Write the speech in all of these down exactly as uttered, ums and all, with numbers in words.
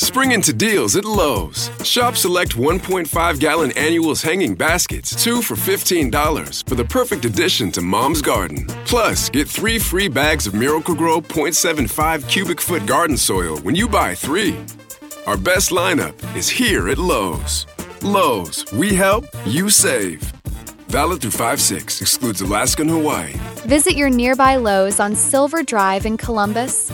Spring into deals at Lowe's. Shop select one point five gallon annuals hanging baskets, two for fifteen dollars, for the perfect addition to Mom's garden. Plus, get three free bags of Miracle-Gro point seven five cubic foot garden soil when you buy three. Our best lineup is here at Lowe's. Lowe's, we help, you save. Valid through five six, excludes Alaska and Hawaii. Visit your nearby Lowe's on Silver Drive in Columbus.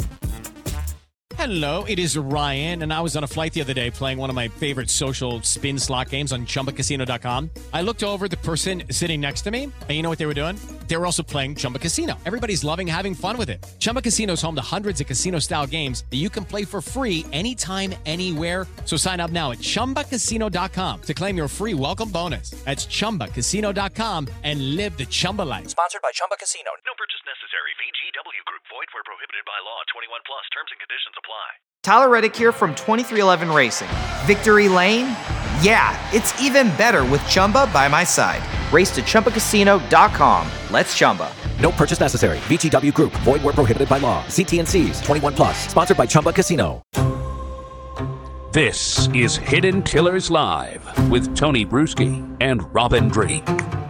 Hello, it is Ryan, and I was on a flight the other day playing one of my favorite social spin slot games on Chumba Casino dot com. I looked over at the person sitting next to me, and you know what they were doing? They were also playing Chumba Casino. Everybody's loving having fun with it. Chumba Casino is home to hundreds of casino-style games that you can play for free anytime, anywhere. So sign up now at Chumba Casino dot com to claim your free welcome bonus. That's Chumba Casino dot com and live the Chumba life. Sponsored by Chumba Casino. No purchase necessary. V G W Group. Void where prohibited by law. twenty-one plus. Terms and conditions apply. Tyler Reddick here from twenty-three eleven Racing. Victory Lane? Yeah, it's even better with Chumba by my side. Race to Chumba Casino dot com. Let's Chumba. No purchase necessary. V G W Group. Void where prohibited by law. See T and C's. twenty-one plus. Sponsored by Chumba Casino. This is Hidden Tillers Live with Tony Bruschi and Robin Drake.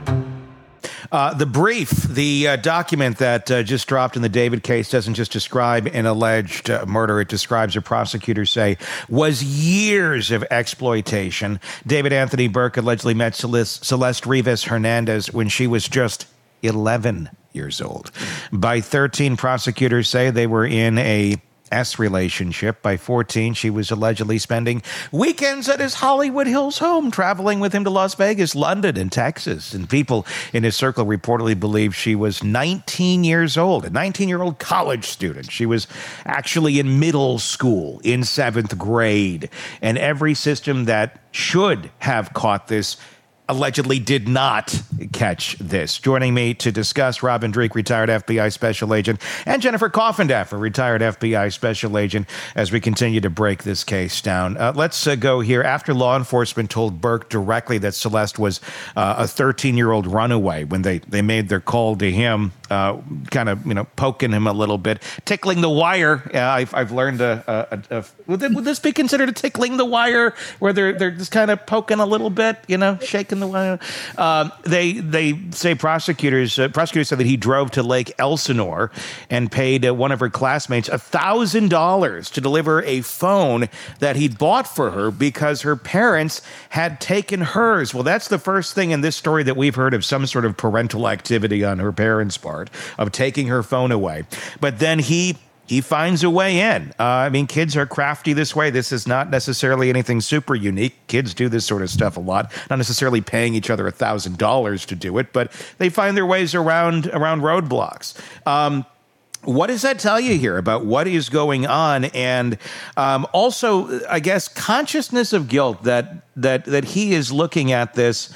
Uh, the brief, the uh, document that uh, just dropped in the David case doesn't just describe an alleged uh, murder. It describes, what prosecutors say, was years of exploitation. David Anthony Burke allegedly met Celeste, Celeste Rivas Hernandez when she was just eleven years old. By thirteen, prosecutors say they were in a S relationship. By fourteen, she was allegedly spending weekends at his Hollywood Hills home, traveling with him to Las Vegas, London, and Texas. And people in his circle reportedly believe she was nineteen years old, a nineteen-year-old college student. She was actually in middle school, in seventh grade. And every system that should have caught this allegedly did not catch this. Joining me to discuss, Robin Drake, retired F B I special agent, and Jennifer Coffindaffer, retired F B I special agent, as we continue to break this case down. Uh, let's uh, go here. After law enforcement told Burke directly that Celeste was uh, a thirteen-year-old runaway, when they, they made their call to him, uh, kind of, you know, poking him a little bit, tickling the wire. Uh, I've, I've learned a, a, a, a would, would this be considered a tickling the wire, where they're they're just kind of poking a little bit, you know, shaking the wire? Uh, they they say prosecutors uh, prosecutors said that he drove to Lake Elsinore and paid uh, one of her classmates a thousand dollars to deliver a phone that he'd bought for her because her parents had taken hers. Well, that's the first thing in this story that we've heard of some sort of parental activity on her parents' part, of taking her phone away. But then he He finds a way in. Uh, I mean, kids are crafty this way. This is not necessarily anything super unique. Kids do this sort of stuff a lot, not necessarily paying each other one thousand dollars to do it, but they find their ways around around roadblocks. Um, what does that tell you here about what is going on? And um, also, I guess, consciousness of guilt, that that that he is looking at this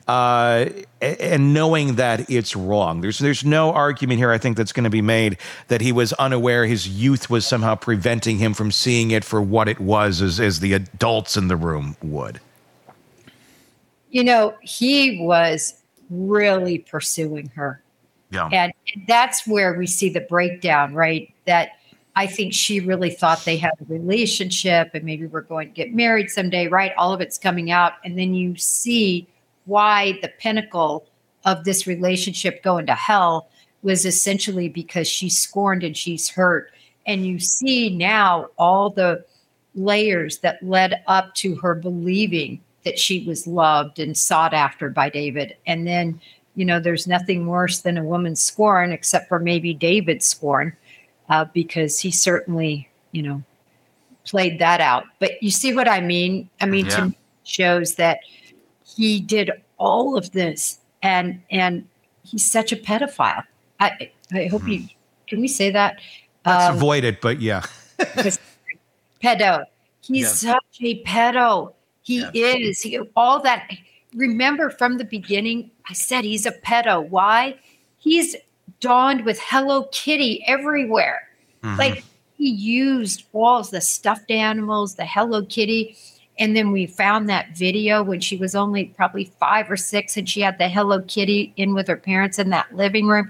Uh, and knowing that it's wrong. There's there's no argument here, I think, that's going to be made that he was unaware, his youth was somehow preventing him from seeing it for what it was, as, as the adults in the room would. You know, he was really pursuing her. Yeah. And that's where we see the breakdown, right? That I think she really thought they had a relationship and maybe we're going to get married someday, right? All of it's coming out. And then you see why the pinnacle of this relationship going to hell was essentially because she's scorned and she's hurt. And you see now all the layers that led up to her believing that she was loved and sought after by David. And then, you know, there's nothing worse than a woman's scorn, except for maybe David's scorn, uh, because he certainly, you know, played that out. But you see what I mean? I mean, Yeah. to me, it shows that he did all of this, and and he's such a pedophile. I I hope you can we say that? Let's Um, avoid it, but yeah. pedo. He's Yeah. such a pedo. He Yeah. is. He, all that. Remember from the beginning, I said he's a pedo. Why? He's donned with Hello Kitty everywhere. Mhm. Like he used all the stuffed animals, the Hello Kitty. And then we found that video when she was only probably five or six and she had the Hello Kitty in with her parents in that living room.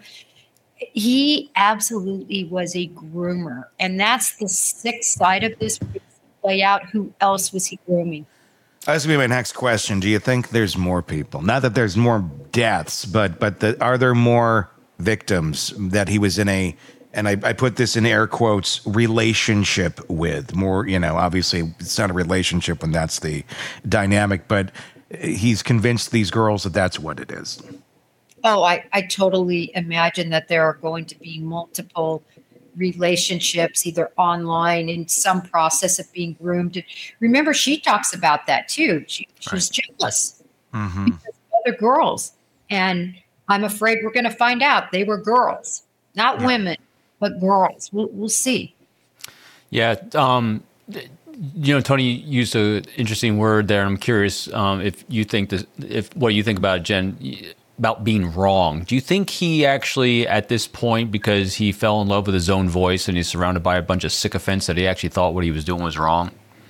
He absolutely was a groomer. And that's the sick side of this. play out? Who else was he grooming? That's going to be my next question. Do you think there's more people? Not that there's more deaths, but but the, are there more victims that he was in a, and I, I put this in air quotes, relationship with? More, you know, obviously it's not a relationship when that's the dynamic, but he's convinced these girls that that's what it is. Oh, I, I totally imagine that there are going to be multiple relationships, either online in some process of being groomed. Remember, she talks about that too. She, she's right. jealous mm-hmm. because of other girls. And I'm afraid we're going to find out they were girls, not yeah. women, but girls. We'll, we'll see. Yeah. Um, you know, Tony used an interesting word there. I'm curious um, if you think this, if what you think about it, Jen, about being wrong. Do you think he actually, at this point, because he fell in love with his own voice and he's surrounded by a bunch of sycophants, that he actually thought what he was doing was wrong?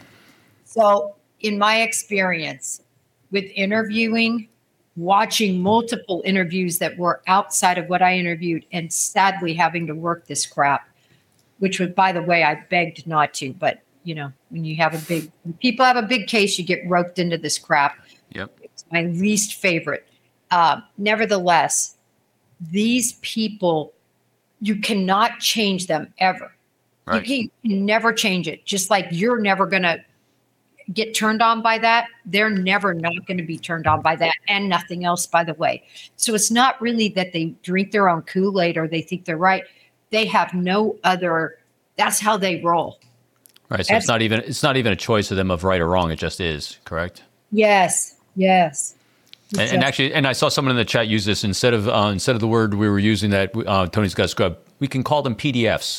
So, in my experience with interviewing, watching multiple interviews that were outside of what I interviewed, and sadly having to work this crap, which was, by the way, I begged not to, but you know, when you have a big, when people have a big case, you get roped into this crap. Yep. It's my least favorite. Uh, nevertheless, these people, you cannot change them ever. Right. You can never change it. Just like you're never going to get turned on by that, they're never not going to be turned on by that, and nothing else, by the way. So it's not really that they drink their own Kool-Aid or they think they're right. They have no other, that's how they roll. Right. So that's, it's not even it's not even a choice of them of right or wrong. It just is, correct? Yes. Yes. And, and actually, and I saw someone in the chat use this instead of uh, instead of the word we were using that uh, Tony's got scrub. We can call them P D Fs.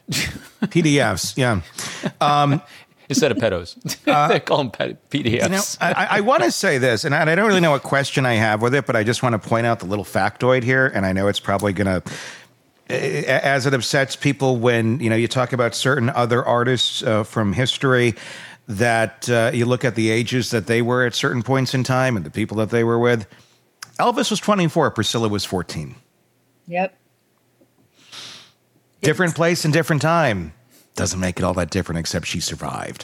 P D Fs, yeah. Um, instead of pedos, uh, they call them P D Fs. You know, I, I want to say this, and I don't really know what question I have with it, but I just want to point out the little factoid here, and I know it's probably going to, as it upsets people when you know you talk about certain other artists uh, from history. That uh, you look at the ages that they were at certain points in time and the people that they were with. Elvis was twenty-four. Priscilla was fourteen. Yep. Different place and different time. Doesn't make it all that different, except she survived.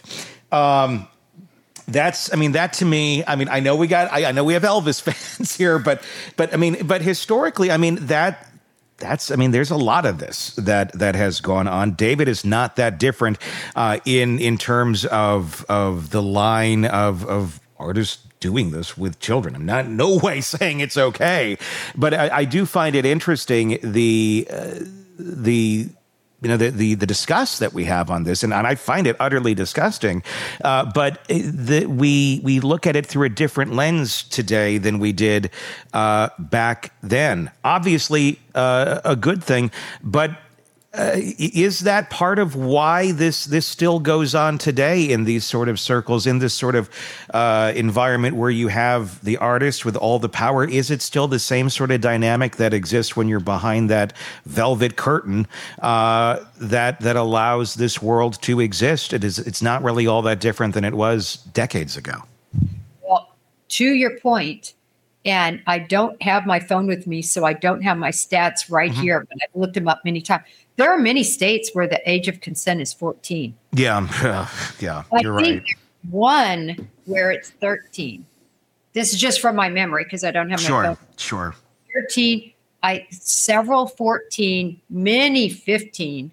Um, that's, I mean, that to me, I mean, I know we got, I, I know we have Elvis fans here, but, but I mean, but historically, I mean, that, That's, I mean, there's a lot of this that that has gone on. David is not that different uh, in in terms of of the line of of artists doing this with children. I'm not in no way saying it's okay, but I, I do find it interesting the uh, the. You know, the, the the disgust that we have on this, and, and I find it utterly disgusting. Uh, but the, we we look at it through a different lens today than we did uh, back then. Obviously, uh, a good thing, but uh, is that part of why this this still goes on today in these sort of circles, in this sort of uh, environment where you have the artist with all the power? Is it still the same sort of dynamic that exists when you're behind that velvet curtain uh, that that allows this world to exist? It is. It's not really all that different than it was decades ago. Well, to your point, and I don't have my phone with me, so I don't have my stats right mm-hmm. here, but I've looked them up many times. There are many states where the age of consent is fourteen. Yeah, yeah, I you're think right. One where it's thirteen. This is just from my memory because I don't have my sure, phone. Sure, thirteen. I several fourteen, many fifteen,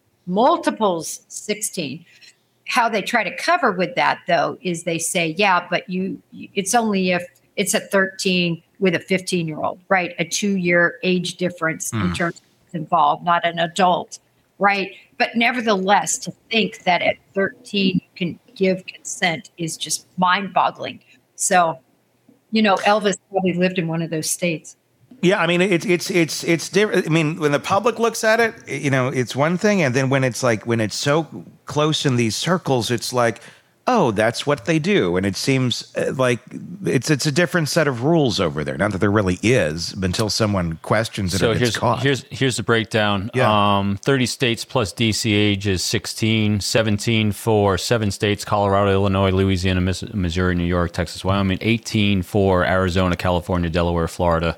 multiples sixteen. How they try to cover with that though is they say, yeah, but you, it's only if it's at thirteen with a fifteen year old, right? A two year age difference mm. in terms of involved, not an adult, right? But nevertheless, to think that at thirteen you can give consent is just mind-boggling. So, you know, Elvis probably lived in one of those states. Yeah, I mean, it's it's it's it's different. I mean, when the public looks at it, you know, it's one thing, and then when it's like when it's so close in these circles, it's like, oh, that's what they do. And it seems like it's it's a different set of rules over there. Not that there really is, until someone questions it so or here's, gets caught. Here's, here's the breakdown. Yeah. Um, thirty states plus D C age is sixteen, seventeen for seven states, Colorado, Illinois, Louisiana, Missouri, New York, Texas, Wyoming, eighteen for Arizona, California, Delaware, Florida,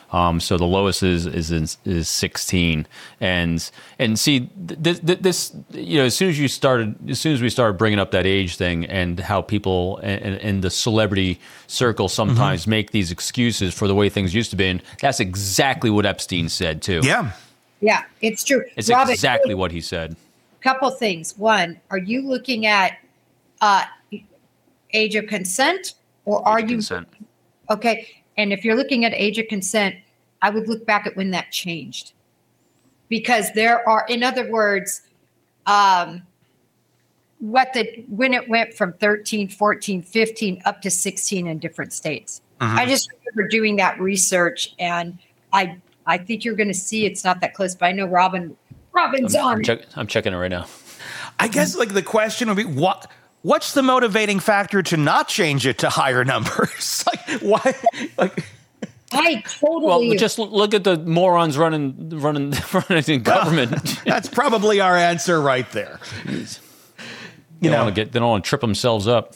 Um, so the lowest is is is sixteen, and and see this, this you know as soon as you started, as soon as we started bringing up that age thing and how people in, in the celebrity circle sometimes mm-hmm. make these excuses for the way things used to be, and that's exactly what Epstein said too. Yeah, yeah, it's true. It's Robin, exactly what he said. Couple things. One, are you looking at uh, age of consent, or are you consent? Okay. And if you're looking at age of consent, I would look back at when that changed. Because there are, in other words, um, what the when it went from thirteen, fourteen, fifteen up to sixteen in different states. Mm-hmm. I just remember doing that research, and I I think you're going to see it's not that close, but I know Robin Robin's I'm, on. I'm, check, I'm checking it right now. I guess like the question would be what what's the motivating factor to not change it to higher numbers? like why like I totally. Well, just look at the morons running, running, running in government. That's probably our answer right there. You they know, don't want to get, they don't want to trip themselves up.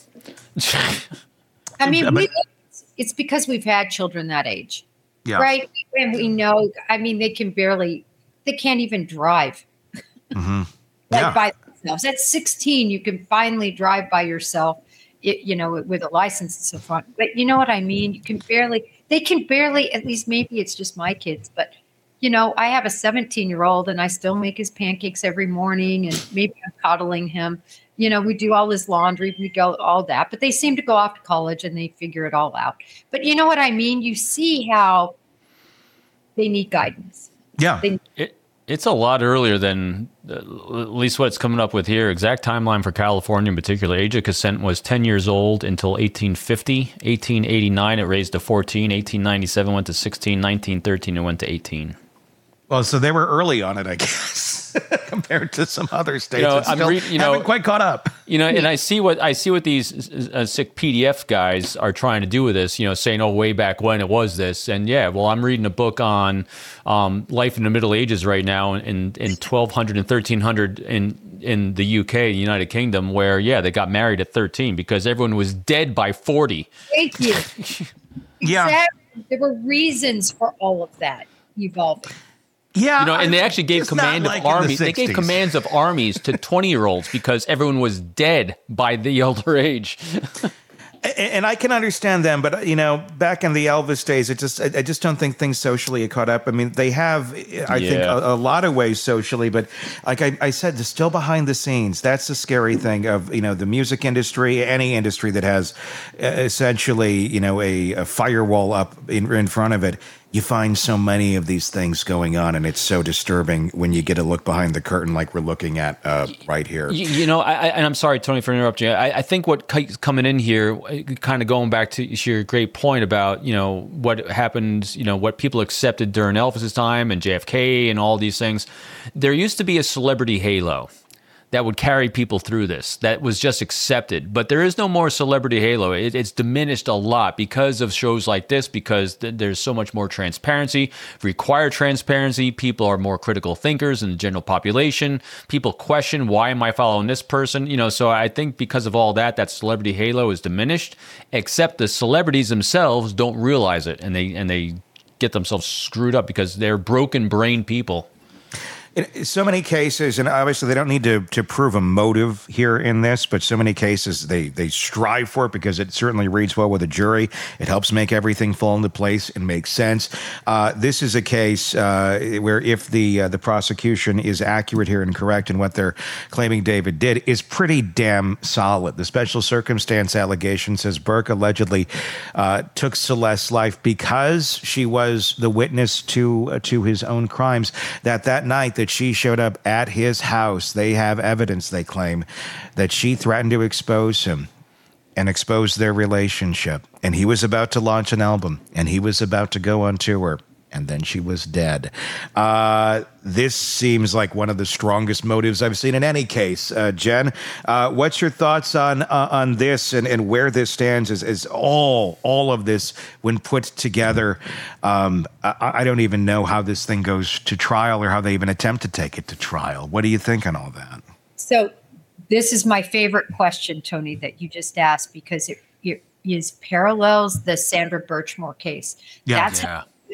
I mean, we, it's because we've had children that age, yeah. right? And we know. I mean, they can barely, they can't even drive. Mm-hmm. like yeah. by themselves. At sixteen, you can finally drive by yourself. It, you know, with a license and so on. But you know what I mean? You can barely, they can barely, at least maybe it's just my kids, but you know, I have a seventeen year old and I still make his pancakes every morning and maybe I'm coddling him. You know, we do all his laundry, we go all that, but they seem to go off to college and they figure it all out. But you know what I mean? You see how they need guidance. Yeah. They, it, It's a lot earlier than uh, at least what it's coming up with here. Exact timeline for California in particular. Age of consent was ten years old until eighteen fifty. eighteen eighty-nine, it raised to fourteen. eighteen ninety-seven went to sixteen. nineteen thirteen, it went to eighteen. Well, so they were early on it, I guess, compared to some other states. You know, that still I'm re- you know, haven't quite caught up. You know, and I see what I see what these uh, sick P D F guys are trying to do with this. You know, saying, "Oh, way back when it was this," and yeah, well, I'm reading a book on um, life in the Middle Ages right now, in in twelve hundred and thirteen hundred in in the U K, United Kingdom, where yeah, they got married at thirteen because everyone was dead by forty. Thank you. Yeah, exactly. There were reasons for all of that evolving. Yeah, you know, and they actually gave command like of armies. The they gave commands of armies to twenty-year-olds because everyone was dead by the older age. And I can understand them, but you know, back in the Elvis days, it just I just don't think things socially had caught up. I mean, they have, I yeah. think, a, a lot of ways socially, but like I, I said, they're still behind the scenes. That's the scary thing of you know the music industry, any industry that has essentially you know a, a firewall up in, in front of it. You find so many of these things going on, and it's so disturbing when you get a look behind the curtain like we're looking at uh, right here. You, you know, I, I, and I'm sorry, Tony, for interrupting you. I, I think what coming in here, kind of going back to your great point about, you know, what happened, you know, what people accepted during Elvis's time and J F K and all these things. There used to be a celebrity halo that would carry people through this, that was just accepted. But there is no more celebrity halo. It, it's diminished a lot because of shows like this, because th- there's so much more transparency, require transparency. People are more critical thinkers in the general population. People question, why am I following this person? You know, so I think because of all that, that celebrity halo is diminished, except the celebrities themselves don't realize it, and they and they get themselves screwed up because they're broken brain people. In so many cases, and obviously they don't need to, to prove a motive here in this, but so many cases they, they strive for it because it certainly reads well with a jury. It helps make everything fall into place and make sense. Uh, this is a case uh, where if the uh, the prosecution is accurate here and correct in what they're claiming David did, is pretty damn solid. The special circumstance allegation says Burke allegedly uh, took Celeste's life because she was the witness to uh, to his own crimes. That that night that she showed up at his house, they have evidence, they claim, that she threatened to expose him and expose their relationship. And he was about to launch an album, and he was about to go on tour, and then she was dead. Uh, this seems like one of the strongest motives I've seen in any case. Uh, Jen, uh, what's your thoughts on uh, on this and, and where this stands as, as all all of this when put together? Um, I, I don't even know how this thing goes to trial or how they even attempt to take it to trial. What do you think on all that? So this is my favorite question, Tony, that you just asked, because it, it is parallels the Sandra Birchmore case. Yeah, That's yeah. how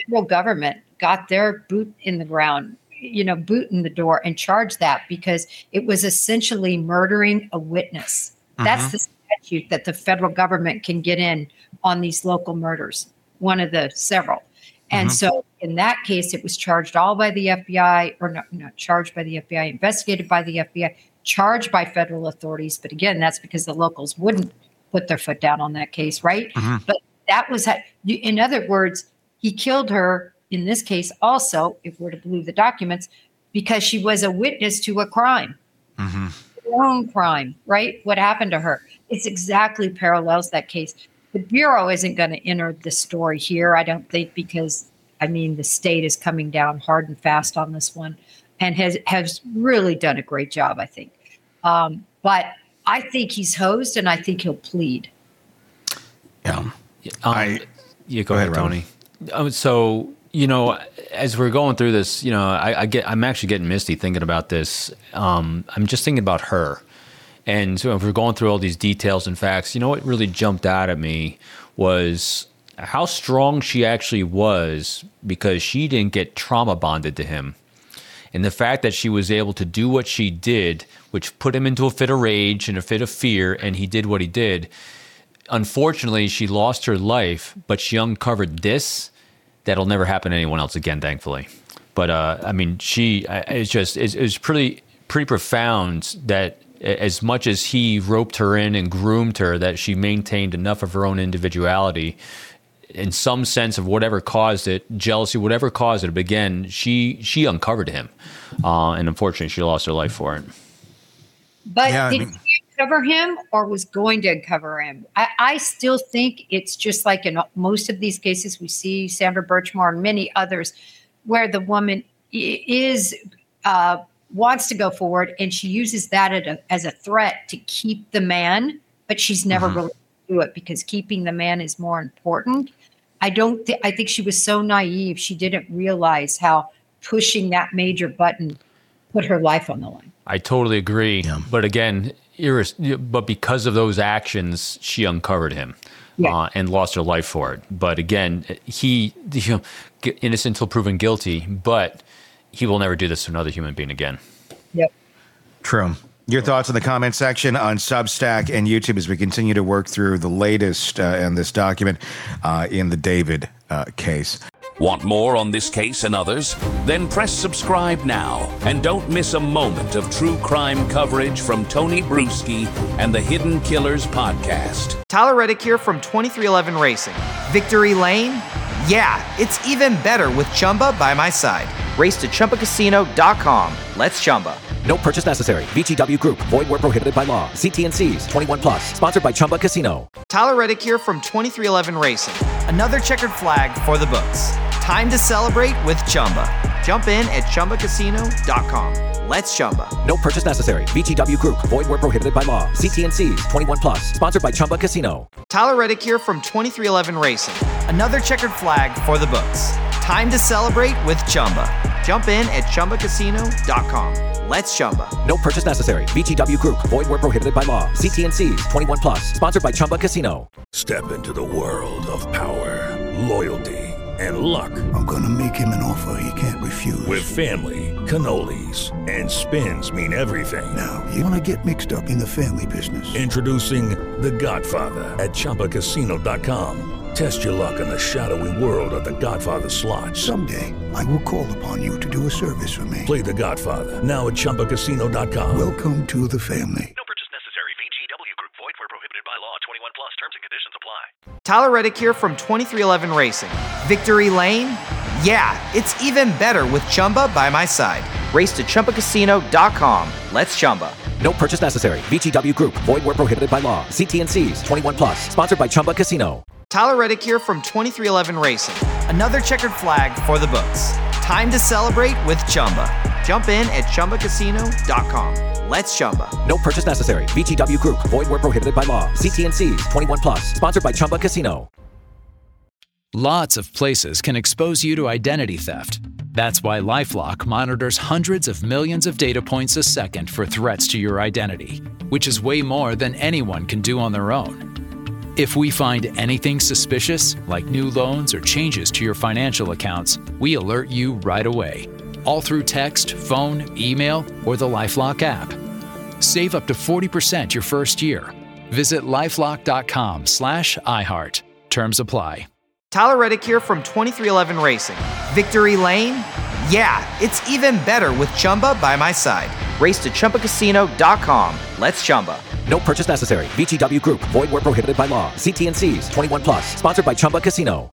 federal government got their boot in the ground, you know, boot in the door and charged that because it was essentially murdering a witness. Mm-hmm. That's the statute that the federal government can get in on these local murders, one of the several. And mm-hmm. so in that case, it was charged all by the F B I, or not, not charged by the F B I, investigated by the F B I, charged by federal authorities. But again, that's because the locals wouldn't put their foot down on that case, right? Mm-hmm. But that was, in other words, he killed her in this case also, if we're to believe the documents, because she was a witness to a crime, mm-hmm. her own crime, right? What happened to her? It's exactly parallels that case. The Bureau isn't going to enter the story here, I don't think, because, I mean, the state is coming down hard and fast on this one and has, has really done a great job, I think. Um, but I think he's hosed, and I think he'll plead. Yeah. Um, I, yeah, go, go ahead, ahead Tony. Um, so, you know, as we're going through this, you know, I, I get, I'm actually getting misty thinking about this. Um, I'm just thinking about her. And so if we're going through all these details and facts, you know what really jumped out at me was how strong she actually was, because she didn't get trauma bonded to him. And the fact that she was able to do what she did, which put him into a fit of rage and a fit of fear, and he did what he did. Unfortunately, she lost her life, but she uncovered this that'll never happen to anyone else again, thankfully. But uh, I mean, she it's just it's, it's pretty pretty profound that as much as he roped her in and groomed her, that she maintained enough of her own individuality in some sense of whatever caused it, jealousy, whatever caused it. But again, she she uncovered him, uh, and unfortunately, she lost her life for it. But yeah, did I mean, he uncover him, or was going to uncover him? I, I still think it's just like in most of these cases we see, Sandra Birchmore and many others, where the woman is uh, wants to go forward, and she uses that as a, as a threat to keep the man, but she's never mm-hmm. really do it because keeping the man is more important. I don't. Th- I think she was so naive; she didn't realize how pushing that major button put her life on the line. I totally agree. Yeah. But again, iris- but because of those actions, she uncovered him yeah. uh, and lost her life for it. But again, he, you know, innocent until proven guilty, but he will never do this to another human being again. Yep. True. Your thoughts in the comment section on Substack and YouTube as we continue to work through the latest uh, in this document uh, in the David uh, case. Want more on this case and others? Then press subscribe now and don't miss a moment of true crime coverage from Tony Bruschi and the Hidden Killers podcast. Tyler Reddick here from twenty-three eleven Racing. Victory Lane? Yeah, it's even better with Chumba by my side. Race to Chumba Casino dot com. Let's Chumba. No purchase necessary. V G W Group. Void where prohibited by law. See T and C's. twenty-one plus. Sponsored by Chumba Casino. Tyler Reddick here from twenty-three eleven Racing. Another checkered flag for the books. Time to celebrate with Chumba. Jump in at Chumba Casino dot com. Let's Chumba. No purchase necessary. V G W Group. Void where prohibited by law. See T and C's. twenty-one plus. Sponsored by Chumba Casino. Tyler Reddick here from twenty-three eleven Racing. Another checkered flag for the books. Time to celebrate with Chumba. Jump in at Chumba Casino dot com. Let's Chumba. No purchase necessary. V G W Group. Void where prohibited by law. See T and C's. twenty-one plus. Sponsored by Chumba Casino. Step into the world of power, loyalty, and luck. I'm gonna make him an offer he can't refuse. With family, cannolis, and spins mean everything. Now, you wanna get mixed up in the family business. Introducing The Godfather at Chumba Casino dot com. Test your luck in the shadowy world of The Godfather slot. Someday, I will call upon you to do a service for me. Play The Godfather, now at Chumba Casino dot com. Welcome to the family. No purchase necessary. V G W Group. Void where prohibited by law. twenty-one plus. Terms and conditions apply. Tyler Reddick here from twenty-three eleven Racing. Victory Lane? Yeah, it's even better with Chumba by my side. Race to Chumba Casino dot com. Let's Chumba. No purchase necessary. V G W Group. Void where prohibited by law. See T and C's. twenty-one plus. Sponsored by Chumba Casino. Tyler Reddick here from twenty-three eleven Racing. Another checkered flag for the books. Time to celebrate with Chumba. Jump in at Chumba Casino dot com. Let's Chumba. No purchase necessary. V G W Group. Void where prohibited by law. See T and C's. twenty-one plus. Sponsored by Chumba Casino. Lots of places can expose you to identity theft. That's why LifeLock monitors hundreds of millions of data points a second for threats to your identity, which is way more than anyone can do on their own. If we find anything suspicious, like new loans or changes to your financial accounts, we alert you right away. All through text, phone, email, or the LifeLock app. Save up to forty percent your first year. Visit lifelock.com slash iHeart. Terms apply. Tyler Reddick here from twenty-three eleven Racing. Victory Lane? Yeah, it's even better with Chumba by my side. Race to Chumba Casino dot com. Let's Chumba. No purchase necessary. V G W Group. Void where prohibited by law. See T and C's. twenty-one plus. Sponsored by Chumba Casino.